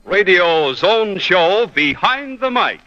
Radio's own show, Behind the Mic.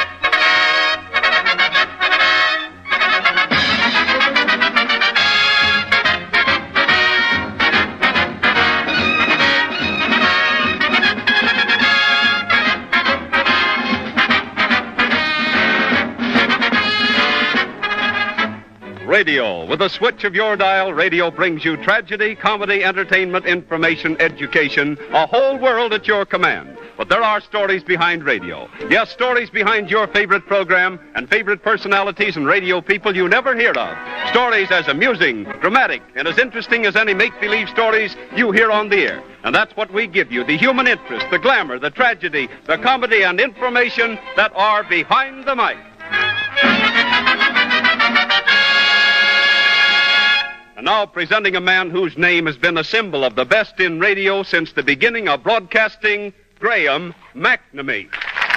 Radio. With a switch of your dial, radio brings you tragedy, comedy, entertainment, information, education, a whole world at your command. But there are stories behind radio. Yes, stories behind your favorite program and favorite personalities and radio people you never hear of. Stories as amusing, dramatic, and as interesting as any make-believe stories you hear on the air. And that's what we give you, the human interest, the glamour, the tragedy, the comedy, and information that are behind the mic. And now presenting a man whose name has been a symbol of the best in radio since the beginning of broadcasting, Graham McNamee.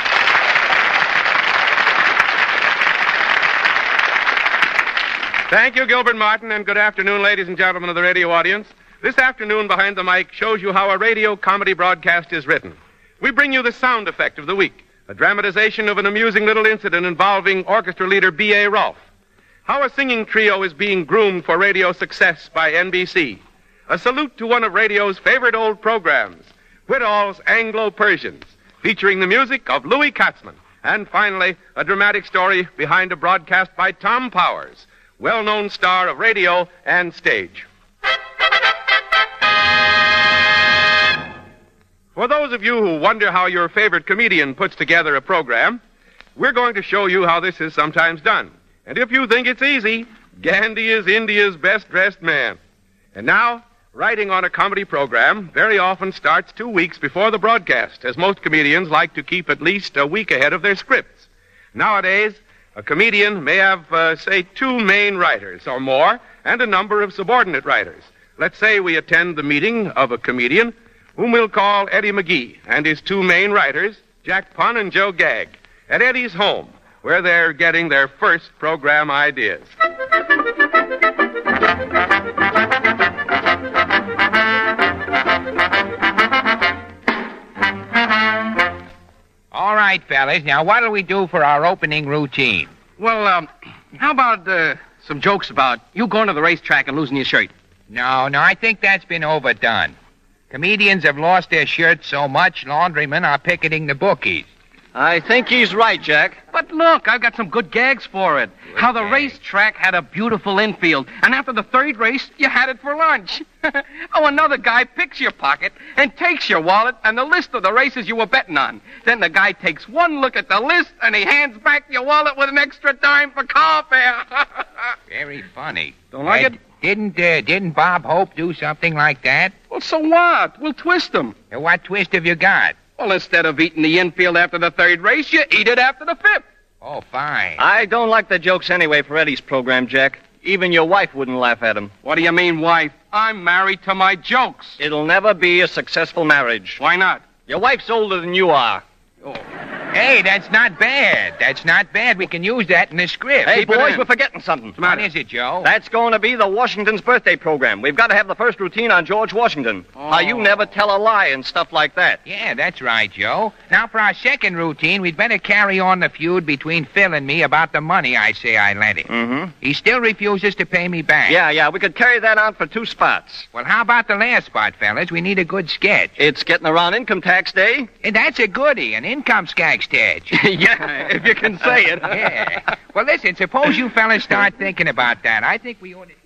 Thank you, Gilbert Martin, and good afternoon, ladies and gentlemen of the radio audience. This afternoon, Behind the Mic shows you how a radio comedy broadcast is written. We bring you the sound effect of the week, a dramatization of an amusing little incident involving orchestra leader B.A. Rolfe. How a singing trio is being groomed for radio success by NBC. A salute to one of radio's favorite old programs, Whittall's Anglo-Persians, featuring the music of Louis Katzman. And finally, a dramatic story behind a broadcast by Tom Powers, well-known star of radio and stage. For those of you who wonder how your favorite comedian puts together a program, we're going to show you how this is sometimes done. And if you think it's easy, Gandhi is India's best-dressed man. And now, writing on a comedy program very often starts 2 weeks before the broadcast, as most comedians like to keep at least a week ahead of their scripts. Nowadays, a comedian may have, say, 2 main writers or more, and a number of subordinate writers. Let's say we attend the meeting of a comedian, whom we'll call Eddie McGee, and his 2 main writers, Jack Punn and Joe Gagg, at Eddie's home, where they're getting their first program ideas. All right, fellas. Now, what'll we do for our opening routine? Well, how about some jokes about you going to the racetrack and losing your shirt? No, I think that's been overdone. Comedians have lost their shirts so much, laundrymen are picketing the bookies. I think he's right, Jack. But look, I've got some good gags for it. How the racetrack had a beautiful infield, and after the 3rd race, you had it for lunch. Oh, another guy picks your pocket and takes your wallet and the list of the races you were betting on. Then the guy takes one look at the list, and he hands back your wallet with an extra dime for car fare. Very funny. Don't like it? Didn't Bob Hope do something like that? Well, so what? We'll twist him. What twist have you got? Well, instead of eating the infield after the 3rd race, you eat it after the 5th. Oh, fine. I don't like the jokes anyway for Eddie's program, Jack. Even your wife wouldn't laugh at them. What do you mean, wife? I'm married to my jokes. It'll never be a successful marriage. Why not? Your wife's older than you are. Oh. Hey, that's not bad. That's not bad. We can use that in the script. Hey, boys, we're forgetting something. What is it, Joe? That's going to be the Washington's birthday program. We've got to have the first routine on George Washington. How you never tell a lie and stuff like that. Yeah, that's right, Joe. Now, for our second routine, we'd better carry on the feud between Phil and me about the money I say I lent him. Mm-hmm. He still refuses to pay me back. Yeah, we could carry that on for 2 spots. Well, how about the last spot, fellas? We need a good sketch. It's getting around income tax day. And that's a goodie, an income skag sketch. Yeah, if you can say it. Yeah. Well, listen, suppose you fellas start thinking about that. I think we ought to...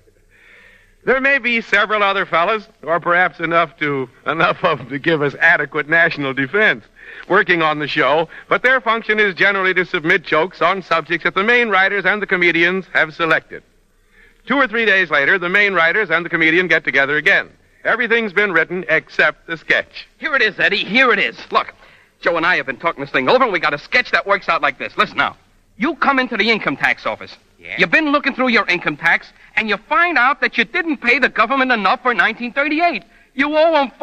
There may be several other fellas, or perhaps enough of them to give us adequate national defense, working on the show, but their function is generally to submit jokes on subjects that the main writers and the comedians have selected. 2 or 3 days later, the main writers and the comedian get together again. Everything's been written except the sketch. Here it is, Eddie. Here it is. Look, Joe and I have been talking this thing over, and we got a sketch that works out like this. Listen now. You come into the income tax office. Yeah? You've been looking through your income tax, and you find out that you didn't pay the government enough for 1938. You owe them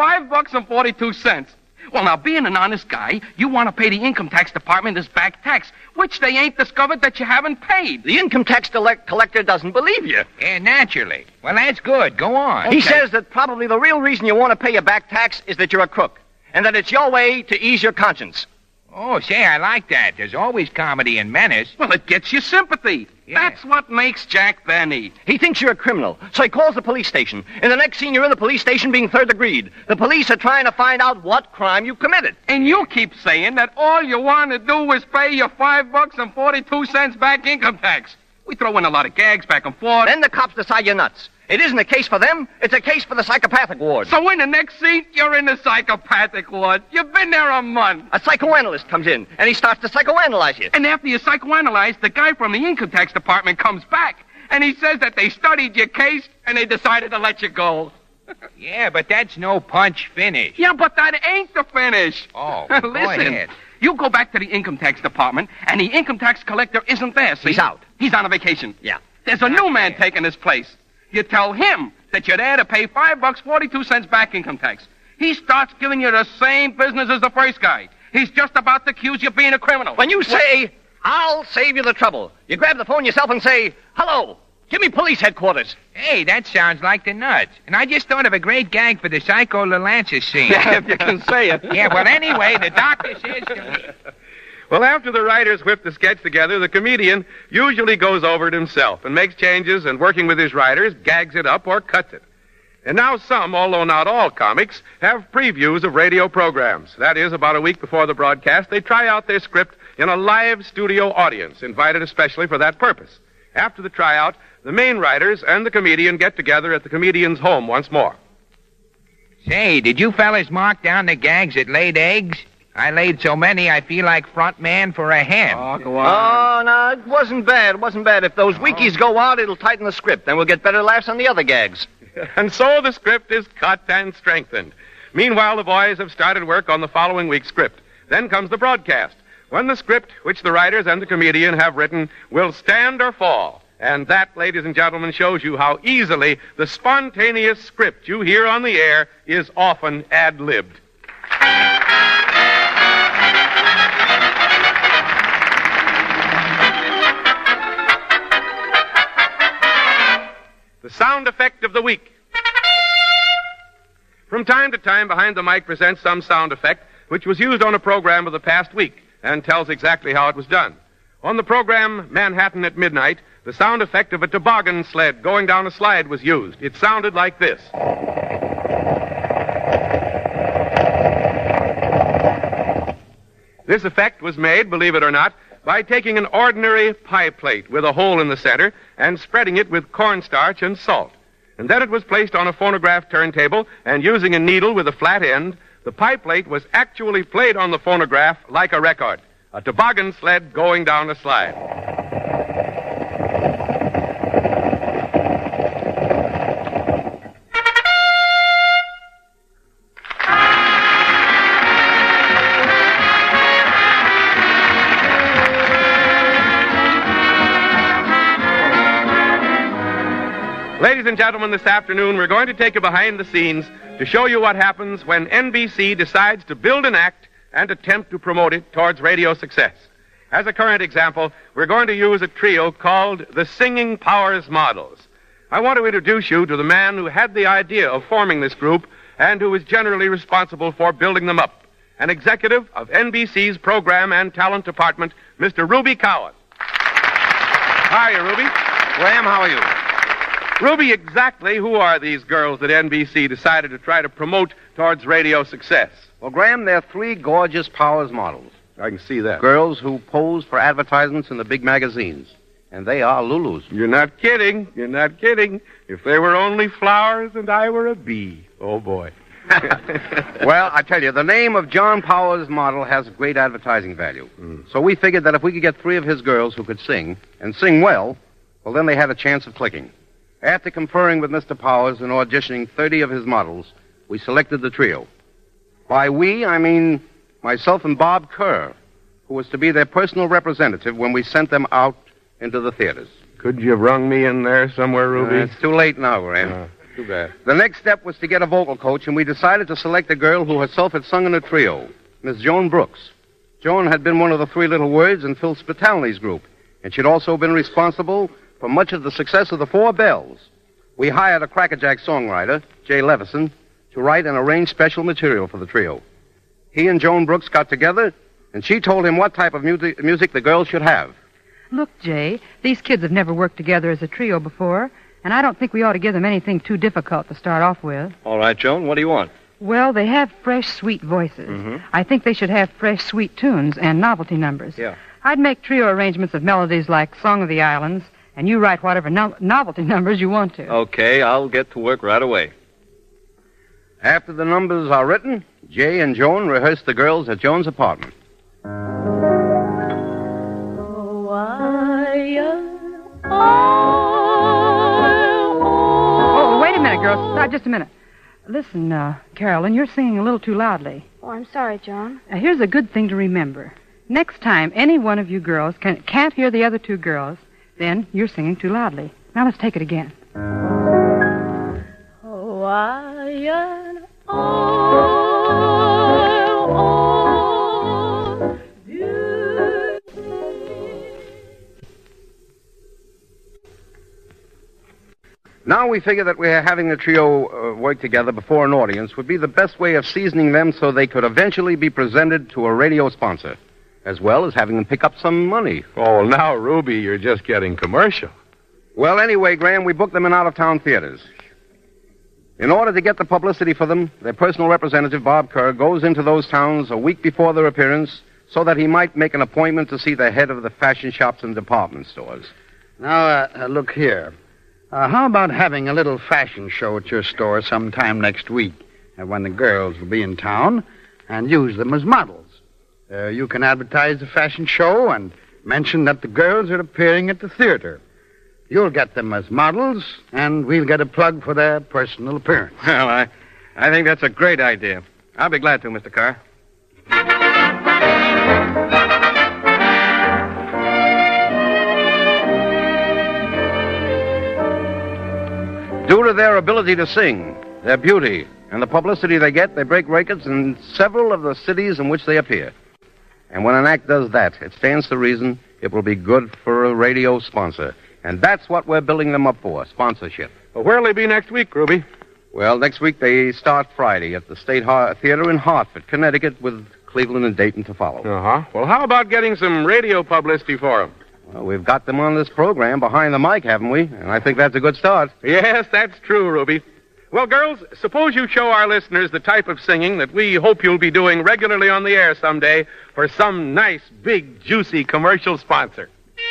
$5.42. Well, now, being an honest guy, you want to pay the income tax department this back tax, which they ain't discovered that you haven't paid. The income tax collector doesn't believe you. Yeah, naturally. Well, that's good. Go on. He says that probably the real reason you want to pay your back tax is that you're a crook. and that it's your way to ease your conscience. Oh, say, I like that. There's always comedy in Menace. Well, it gets you sympathy. Yeah. That's what makes Jack Benny. He thinks you're a criminal, so he calls the police station. And the next scene, you're in the police station being third degreed. The police are trying to find out what crime you committed. And you keep saying that all you want to do is pay your $5.42 back income tax. We throw in a lot of gags back and forth. Then the cops decide you're nuts. It isn't a case for them. It's a case for the psychopathic ward. So in the next scene, you're in the psychopathic ward. You've been there a month. A psychoanalyst comes in, and he starts to psychoanalyze you. And after you psychoanalyze, the guy from the income tax department comes back. And he says that they studied your case, and they decided to let you go. Yeah, but that's no punch finish. Yeah, but that ain't the finish. Oh, Listen, go ahead. you go back to the income tax department, and the income tax collector isn't there, see? He's out. He's on a vacation. Yeah. There's a new man taking his place. You tell him that you're there to pay $5.42 back income tax. He starts giving you the same business as the first guy. He's just about to accuse you of being a criminal. When you say, I'll save you the trouble, you grab the phone yourself and say, hello, give me police headquarters. Hey, that sounds like the nuts. And I just thought of a great gag for the Psycho Lalances scene. If you can say it. Yeah, well, anyway, the doctor says to me... Well, after the writers whip the sketch together, the comedian usually goes over it himself and makes changes and, working with his writers, gags it up or cuts it. And now some, although not all comics, have previews of radio programs. That is, about a week before the broadcast, they try out their script in a live studio audience, invited especially for that purpose. After the tryout, the main writers and the comedian get together at the comedian's home once more. Say, did you fellas mark down the gags that laid eggs? I laid so many, I feel like front man for a hen. Oh, go on. Oh, no, it wasn't bad. It wasn't bad. If those wikis go out, it'll tighten the script. Then we'll get better laughs on the other gags. And so the script is cut and strengthened. Meanwhile, the boys have started work on the following week's script. Then comes the broadcast, when the script, which the writers and the comedian have written, will stand or fall. And that, ladies and gentlemen, shows you how easily the spontaneous script you hear on the air is often ad-libbed. The sound effect of the week. From time to time, Behind the Mic presents some sound effect which was used on a program of the past week and tells exactly how it was done. On the program Manhattan at Midnight, the sound effect of a toboggan sled going down a slide was used. It sounded like this. This effect was made, believe it or not, by taking an ordinary pie plate with a hole in the center and spreading it with cornstarch and salt. And then it was placed on a phonograph turntable, and using a needle with a flat end, the pie plate was actually played on the phonograph like a record. A toboggan sled going down a slide. Ladies and gentlemen, this afternoon we're going to take you behind the scenes to show you what happens when NBC decides to build an act and attempt to promote it towards radio success. As a current example, we're going to use a trio called the Singing Powers Models. I want to introduce you to the man who had the idea of forming this group and who is generally responsible for building them up. An executive of NBC's Program and Talent Department, Mr. Ruby Cowan. Hi, Ruby. Graham, how are you? Ruby, exactly who are these girls that NBC decided to try to promote towards radio success? Well, Graham, they're three gorgeous Powers models. I can see that. Girls who pose for advertisements in the big magazines. And they are Lulus. You're not kidding. You're not kidding. If they were only flowers and I were a bee. Oh, boy. Well, I tell you, the name of John Powers model has great advertising value. So we figured that if we could get three of his girls who could sing, and sing well, then they had a chance of clicking. After conferring with Mr. Powers and auditioning 30 of his models, we selected the trio. By we, I mean myself and Bob Kerr, who was to be their personal representative when we sent them out into the theaters. Could you have rung me in there somewhere, Ruby? It's too late now, Graham. Too bad. The next step was to get a vocal coach, and we decided to select a girl who herself had sung in a trio, Miss Joan Brooks. Joan had been one of the Three Little Words in Phil Spitalny's group, and she'd also been responsible for much of the success of the Four Bells. We hired a crackerjack songwriter, Jay Levison, to write and arrange special material for the trio. he and Joan Brooks got together, and she told him what type of music the girls should have. Look, Jay, these kids have never worked together as a trio before, and I don't think we ought to give them anything too difficult to start off with. All right, Joan, what do you want? Well, they have fresh, sweet voices. Mm-hmm. I think they should have fresh, sweet tunes and novelty numbers. Yeah. I'd make trio arrangements of melodies like Song of the Islands, and you write whatever novelty numbers you want to. Okay, I'll get to work right away. After the numbers are written, Jay and Joan rehearse the girls at Joan's apartment. Oh, wait a minute, girls. Stop just a minute. Listen, Carolyn, you're singing a little too loudly. Oh, I'm sorry, John. Now, here's a good thing to remember. Next time any one of you girls can't hear the other two girls, then you're singing too loudly. Now let's take it again. Now we figure that we're having the trio work together before an audience would be the best way of seasoning them so they could eventually be presented to a radio sponsor, as well as having them pick up some money. Oh, now, Ruby, you're just getting commercial. Well, anyway, Graham, we booked them in out-of-town theaters. In order to get the publicity for them, their personal representative, Bob Kerr, goes into those towns a week before their appearance so that he might make an appointment to see the head of the fashion shops and department stores. Now, look here. How about having a little fashion show at your store sometime next week when the girls will be in town and use them as models? You can advertise the fashion show and mention that the girls are appearing at the theater. You'll get them as models, and we'll get a plug for their personal appearance. Well, I think that's a great idea. I'll be glad to, Mr. Carr. Due to their ability to sing, their beauty, and the publicity they get, they break records in several of the cities in which they appear. And when an act does that, it stands to reason it will be good for a radio sponsor. And that's what we're building them up for, sponsorship. Well, where'll they be next week, Ruby? Well, next week they start Friday at the State Theater in Hartford, Connecticut, with Cleveland and Dayton to follow. Uh-huh. Well, how about getting some radio publicity for them? Well, we've got them on this program behind the mic, haven't we? And I think that's a good start. Yes, that's true, Ruby. Well, girls, suppose you show our listeners the type of singing that we hope you'll be doing regularly on the air someday for some nice, big, juicy commercial sponsor.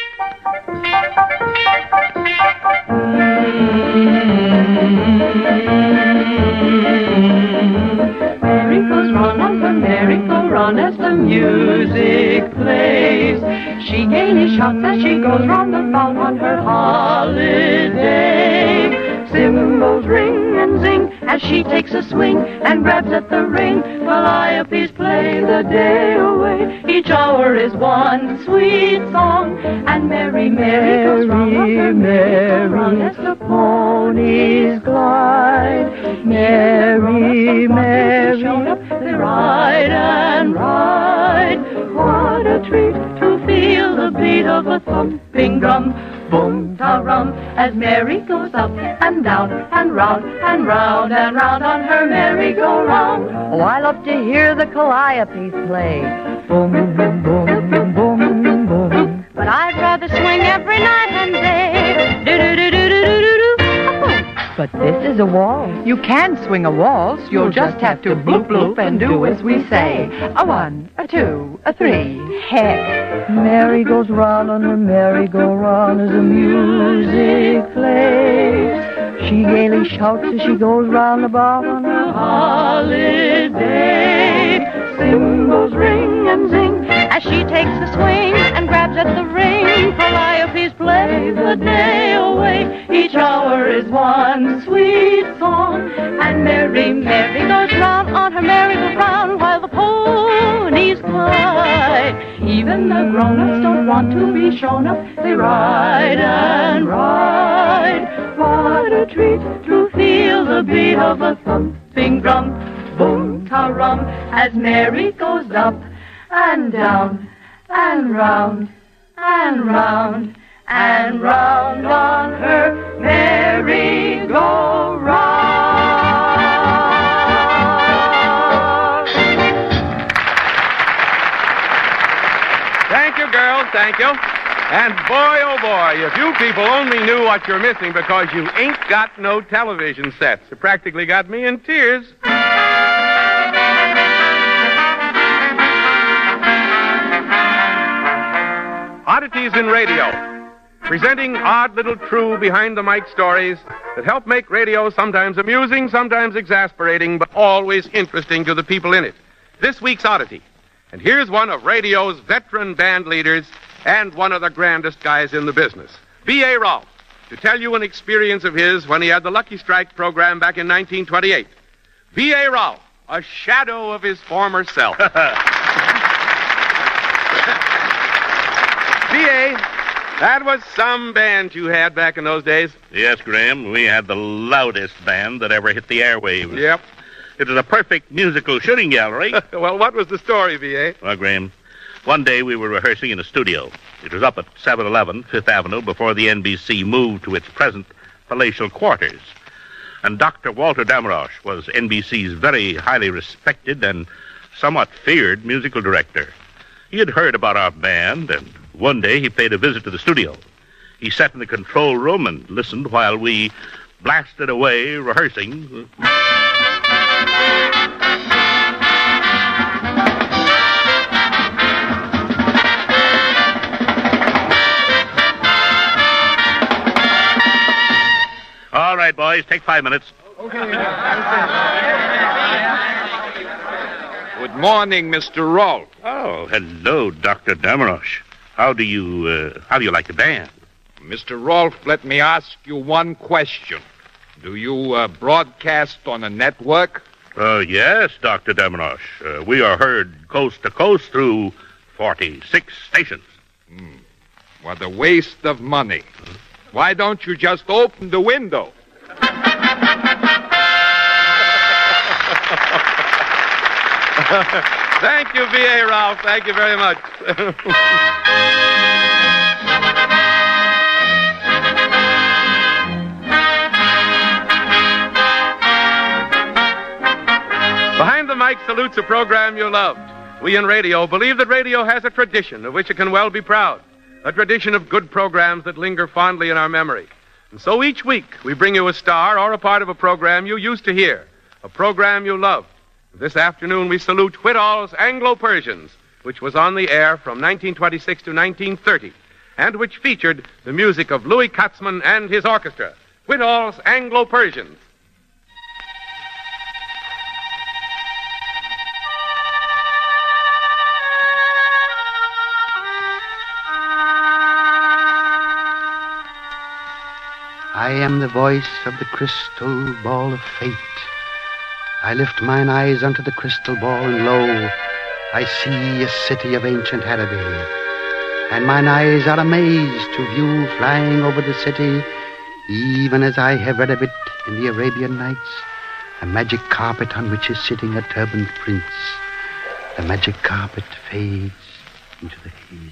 Merry goes round on her merry-go-round as the music plays. She gaily shouts as she goes round about on her holiday. Cymbals ring and zing as she takes a swing and grabs at the ring. Calliopes play the day away. Each hour is one sweet song, and Mary, Mary goes round on her merry-go-round as the ponies glide. Mary, Mary, they ride and ride. What a treat to feel the beat of a thumping drum. Boom, ta-rum, as Mary goes up and down and round and round and round on her merry-go-round. Oh, I love to hear the Calliope play. Boom, boom, boom, boom, boom, boom. But I'd rather swing every night and day. Do-do-do-do-do-do-do. But this is a waltz. You can swing a waltz. You'll just have to bloop, bloop, and do as we say. A 1, a 2, a 3. Heck. Mary goes round on her merry-go-round as the music plays. She gaily shouts as she goes round about on her holiday. Cymbals ring and zing as she takes the swing and grabs at the ring. Calliopes play the day away. Each hour is one sweet song, and Mary, Mary goes round on her merry-go-round while the ponies glide. Even the grown-ups don't want to be shown up. They ride and ride. What a treat to feel the beat of a thumping drum. Boom, ta-rum, as Mary goes up and down and round and round and round on her merry-go-round. girls. Thank you. And boy, oh boy, if you people only knew what you're missing because you ain't got no television sets. You practically got me in tears. Oddities in Radio, presenting odd little true behind-the-mic stories that help make radio sometimes amusing, sometimes exasperating, but always interesting to the people in it. This week's oddity. And here's one of radio's veteran band leaders and one of the grandest guys in the business, B.A. Rolfe, to tell you an experience of his when he had the Lucky Strike program back in 1928. B.A. Rolfe, a shadow of his former self. B.A., that was some band you had back in those days. Yes, Graham, we had the loudest band that ever hit the airwaves. Yep. It was a perfect musical shooting gallery. Well, what was the story, B.A.? Well, Graham, one day we were rehearsing in a studio. It was up at 711 Fifth Avenue before the NBC moved to its present palatial quarters. And Dr. Walter Damrosch was NBC's very highly respected and somewhat feared musical director. He had heard about our band, and one day he paid a visit to the studio. He sat in the control room and listened while we blasted away rehearsing. All right, boys, take 5 minutes. Okay. Good morning, Mr. Rolfe. Oh, hello, Dr. Damrosch. How do you like the band? Mr. Rolfe, let me ask you one question. Do you broadcast on a network? Yes, Dr. Damrosch. We are heard coast to coast through 46 stations. What a waste of money. Why don't you just open the window? Thank you, B.A. Rolfe. Thank you very much. Behind the Mic salutes a program you loved. We in radio believe that radio has a tradition of which it can well be proud. A tradition of good programs that linger fondly in our memory. And so each week we bring you a star or a part of a program you used to hear, a program you loved. This afternoon we salute Whittall's Anglo-Persians, which was on the air from 1926 to 1930, and which featured the music of Louis Katzman and his orchestra. Whittall's Anglo-Persians. I am the voice of the crystal ball of fate. I lift mine eyes unto the crystal ball, and lo, I see a city of ancient Araby. And mine eyes are amazed to view flying over the city, even as I have read of it in the Arabian Nights, a magic carpet on which is sitting a turbaned prince. The magic carpet fades into the hazy.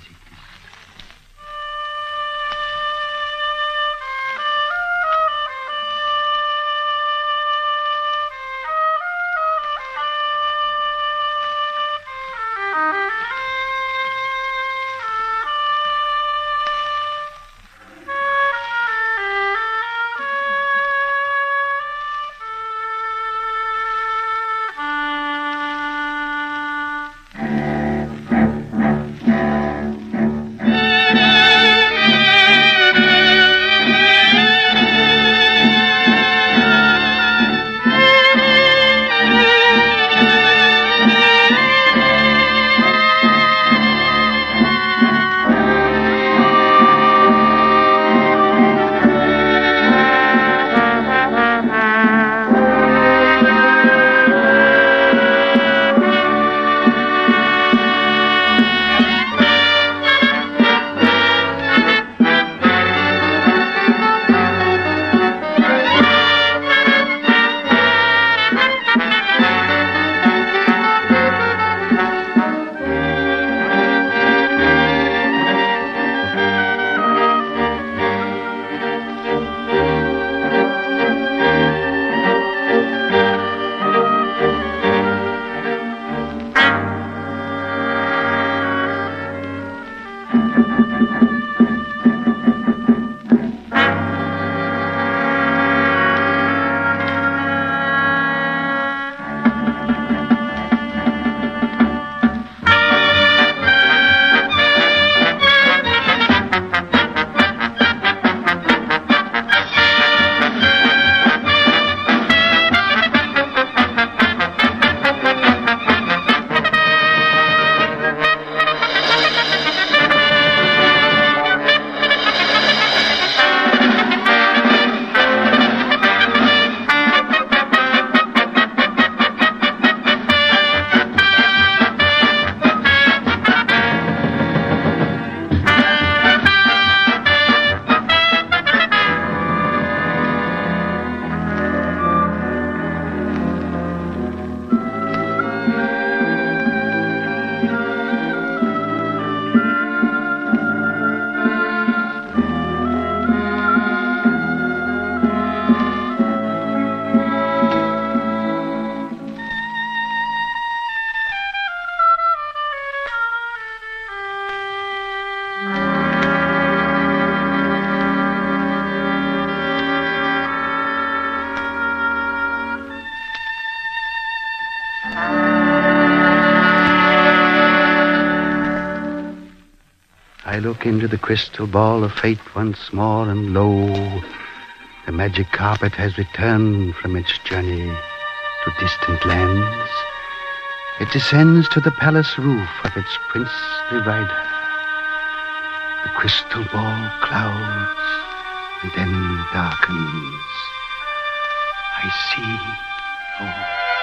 I look into the crystal ball of fate once more, and lo, the magic carpet has returned from its journey to distant lands. It descends to the palace roof of its princely rider. The crystal ball clouds and then darkens. I see. Oh.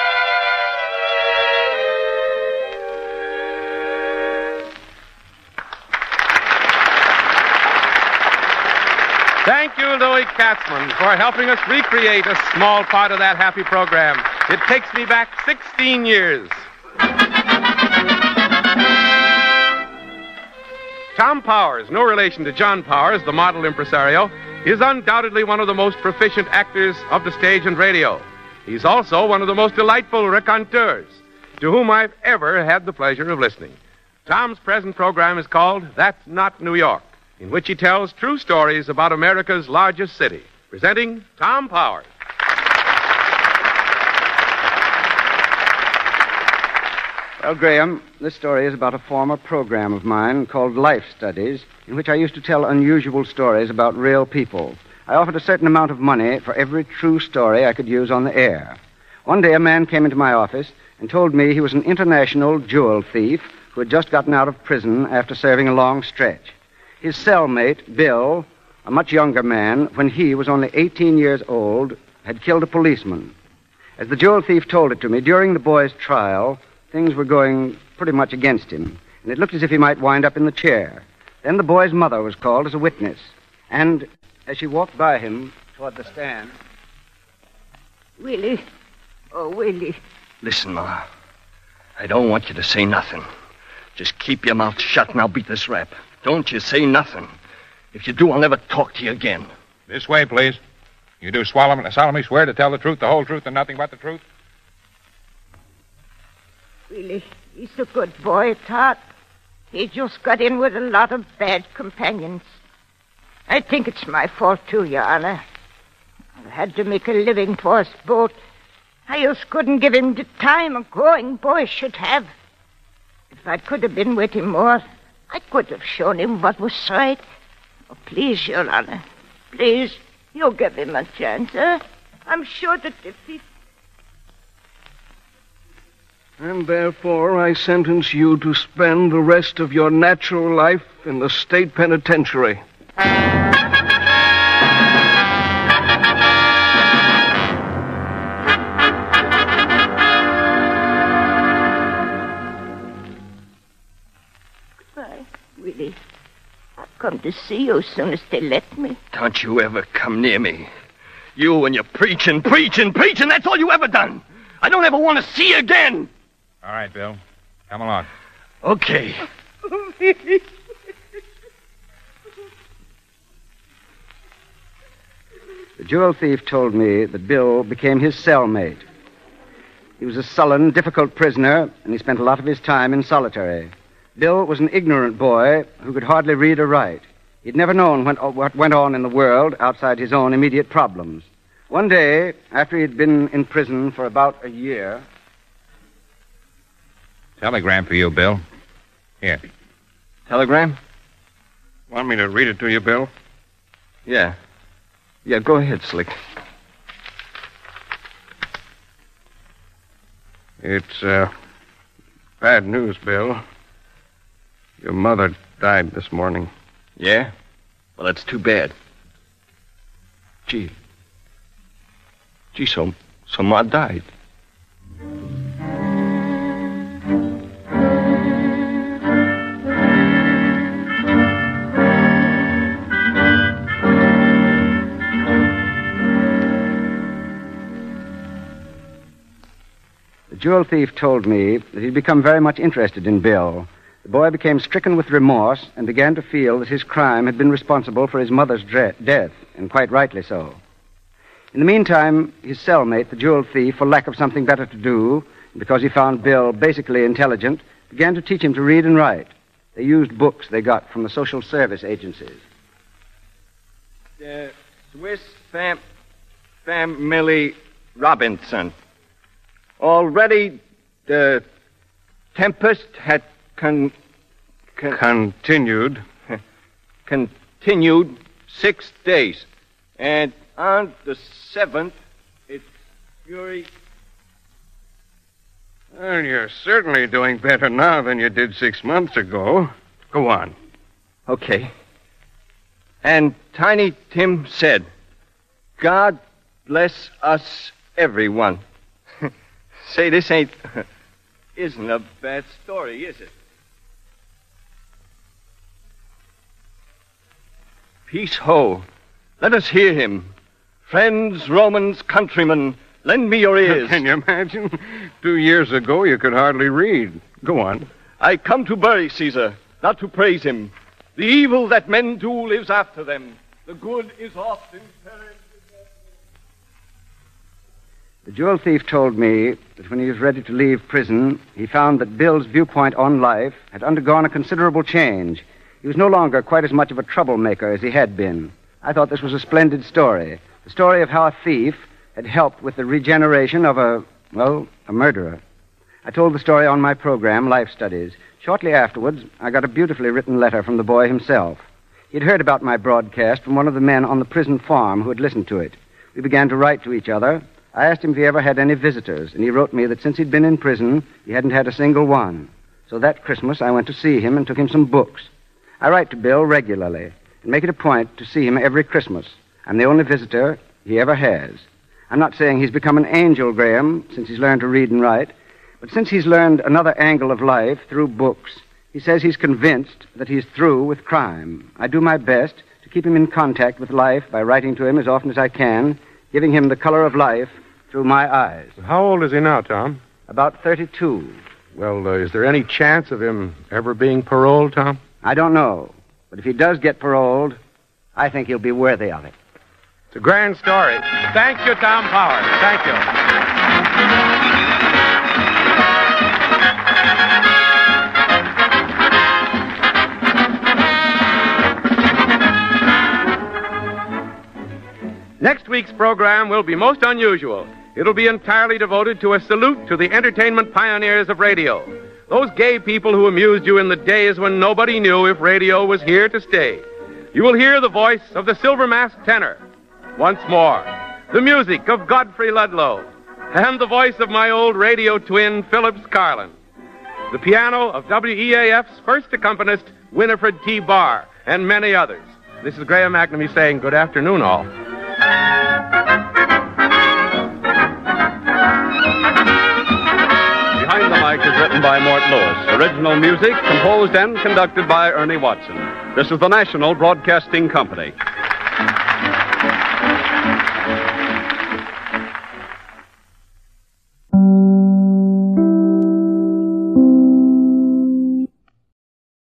Thank you, Louis Katzman, for helping us recreate a small part of that happy program. It takes me back 16 years. Tom Powers, no relation to John Powers, the model impresario, is undoubtedly one of the most proficient actors of the stage and radio. He's also one of the most delightful raconteurs to whom I've ever had the pleasure of listening. Tom's present program is called That's Not New York, in which he tells true stories about America's largest city. Presenting Tom Powers. Well, Graham, this story is about a former program of mine called Life Studies, in which I used to tell unusual stories about real people. I offered a certain amount of money for every true story I could use on the air. One day, a man came into my office and told me he was an international jewel thief who had just gotten out of prison after serving a long stretch. His cellmate, Bill, a much younger man, when he was only 18 years old, had killed a policeman. As the jewel thief told it to me, during the boy's trial, things were going pretty much against him, and it looked as if he might wind up in the chair. Then the boy's mother was called as a witness, and as she walked by him toward the stand... Willie. Oh, Willie. Listen, Ma. I don't want you to say nothing. Just keep your mouth shut and I'll beat this rap. Don't you say nothing. If you do, I'll never talk to you again. This way, please. You do solemnly swear to tell the truth, the whole truth, and nothing but the truth? Willie, he's a good boy at heart. He just got in with a lot of bad companions. I think it's my fault, too, Your Honor. I had to make a living for us both. I just couldn't give him the time a growing boy should have. If I could have been with him more, I could have shown him what was right. Oh, please, Your Honor, please, you give him a chance, huh? I'm sure that if he... And therefore I sentence you to spend the rest of your natural life in the state penitentiary. Goodbye, Willie. I'll come to see you as soon as they let me. Don't you ever come near me. You and your preaching. That's all you ever done. I don't ever want to see you again. All right, Bill. Come along. Okay. The jewel thief told me that Bill became his cellmate. He was a sullen, difficult prisoner, and he spent a lot of his time in solitary. Bill was an ignorant boy who could hardly read or write. He'd never known what went on in the world outside his own immediate problems. One day, after he'd been in prison for about a year... Telegram for you, Bill. Here. Telegram? Want me to read it to you, Bill? Yeah. Yeah, go ahead, Slick. It's, bad news, Bill. Your mother died this morning. Yeah? Well, that's too bad. Gee, so Ma died. The jewel thief told me that he'd become very much interested in Bill. The boy became stricken with remorse and began to feel that his crime had been responsible for his mother's death, and quite rightly so. In the meantime, his cellmate, the jewel thief, for lack of something better to do, because he found Bill basically intelligent, began to teach him to read and write. They used books they got from the social service agencies. Swiss Family Robinson. Already the tempest had continued. continued 6 days. And on the 7th, its fury... Well, you're certainly doing better now than you did 6 months ago. Go on. Okay. And Tiny Tim said, God bless us, everyone. Say, this isn't a bad story, is it? Peace ho. Let us hear him. Friends, Romans, countrymen, lend me your ears. Can you imagine? 2 years ago, you could hardly read. Go on. I come to bury Caesar, not to praise him. The evil that men do lives after them. The good is often perished. The jewel thief told me that when he was ready to leave prison, he found that Bill's viewpoint on life had undergone a considerable change. He was no longer quite as much of a troublemaker as he had been. I thought this was a splendid story. The story of how a thief had helped with the regeneration of a murderer. I told the story on my program, Life Studies. Shortly afterwards, I got a beautifully written letter from the boy himself. He'd heard about my broadcast from one of the men on the prison farm who had listened to it. We began to write to each other. I asked him if he ever had any visitors, and he wrote me that since he'd been in prison, he hadn't had a single one. So that Christmas, I went to see him and took him some books. I write to Bill regularly and make it a point to see him every Christmas. I'm the only visitor he ever has. I'm not saying he's become an angel, Graham, since he's learned to read and write, but since he's learned another angle of life through books, he says he's convinced that he's through with crime. I do my best to keep him in contact with life by writing to him as often as I can, giving him the color of life through my eyes. How old is he now, Tom? About 32. Well, is there any chance of him ever being paroled, Tom? I don't know. But if he does get paroled, I think he'll be worthy of it. It's a grand story. Thank you, Tom Powers. Thank you. Next week's program will be most unusual. It'll be entirely devoted to a salute to the entertainment pioneers of radio. Those gay people who amused you in the days when nobody knew if radio was here to stay. You will hear the voice of the silver-masked tenor. Once more, the music of Godfrey Ludlow. And the voice of my old radio twin, Phillips Carlin. The piano of WEAF's first accompanist, Winifred T. Barr, and many others. This is Graham McNamee saying good afternoon, all. Behind the Mic is written by Mort Lewis. Original music composed and conducted by Ernie Watson. This is the National Broadcasting Company.